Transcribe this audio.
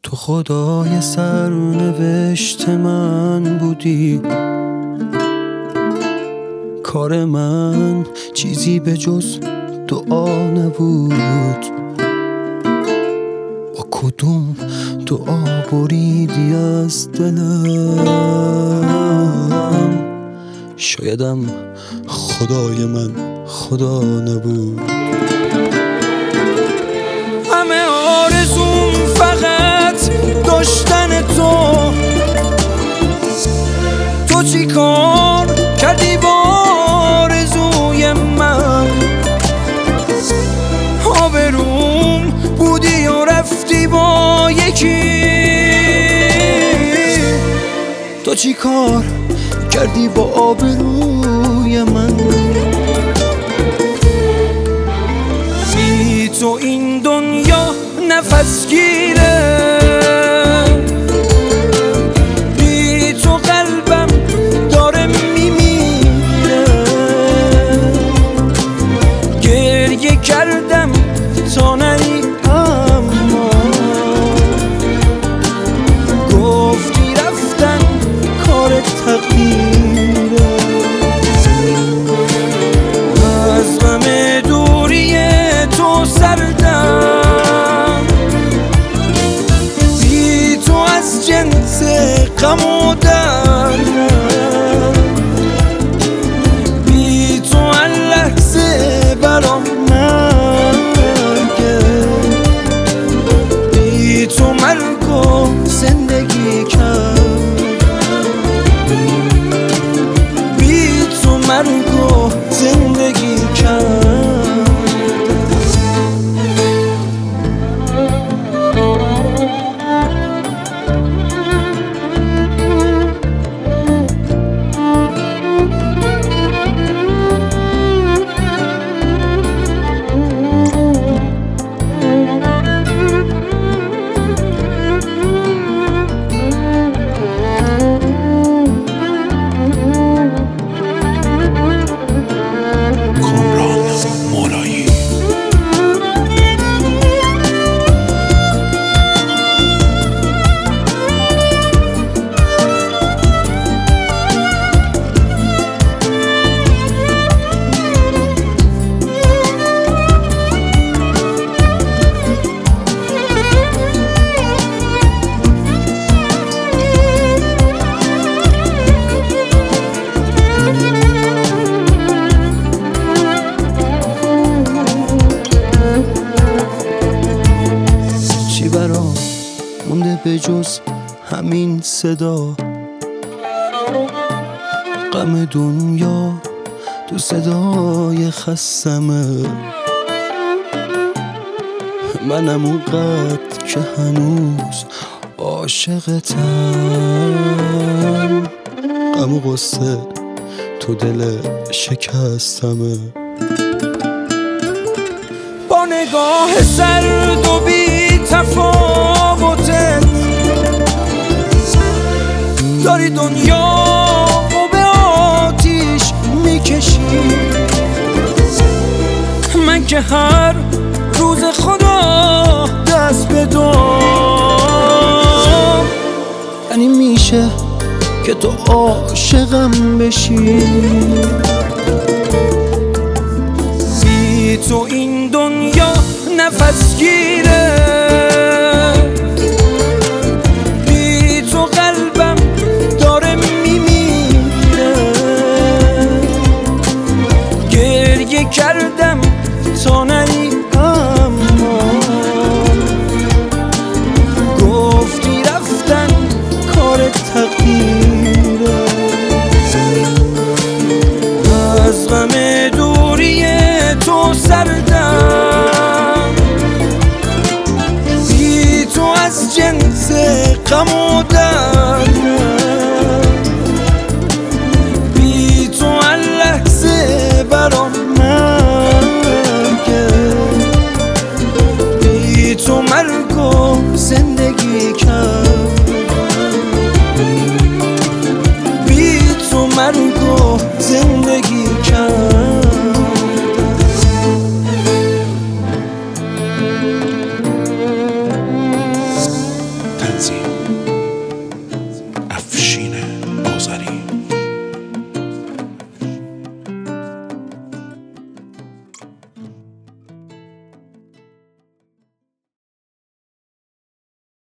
تو خدای سرنوشت من بودی، کار من چیزی به جز دعا نبود. با کدوم دعا بریدی از دلم؟ شایدم خدای من خدا نبود. همه آرزوم فقط داشتن تو چی کار کردی با آرزوی من؟ آبروم بودی و رفتی با یکی. تو چی کار کردی با آبروی من؟ بی تو این دنیا نفس گیره، بی تو قلبم داره میمیره. گریه کردم تا نری اما گفتی رفتن کار تقدیره. از غم دوری تو سردم، بی تو از جنس غم و دردم. بی تو هر لحظه برام مرگه، بی تو مرگ و زندگی کردم. بی تو مرگ و زندگی کردم. مونده به جز همین صدا، غم دنیا تو صدای خستمه. منم اونقدر که هنوز عاشقتم، غم و غصه تو دل شکستمه. با نگاه سرد و بی تفاوتت داری دنیا و به آتیش میکشی. من که هر روز خدا دست به دام، یعنی میشه که تو عاشقم بشی. بی تو این دنیا نفس گیره، بی تو قلبم داره میمیره. گریه کردم تا نری اما گفتی رفتن کار تقدیره. از غم دوری تو سردم، بی تو از جنس غم و دردم. بی تو هر لحظه برام مرگه، بی تو مرگ و زندگی کردم.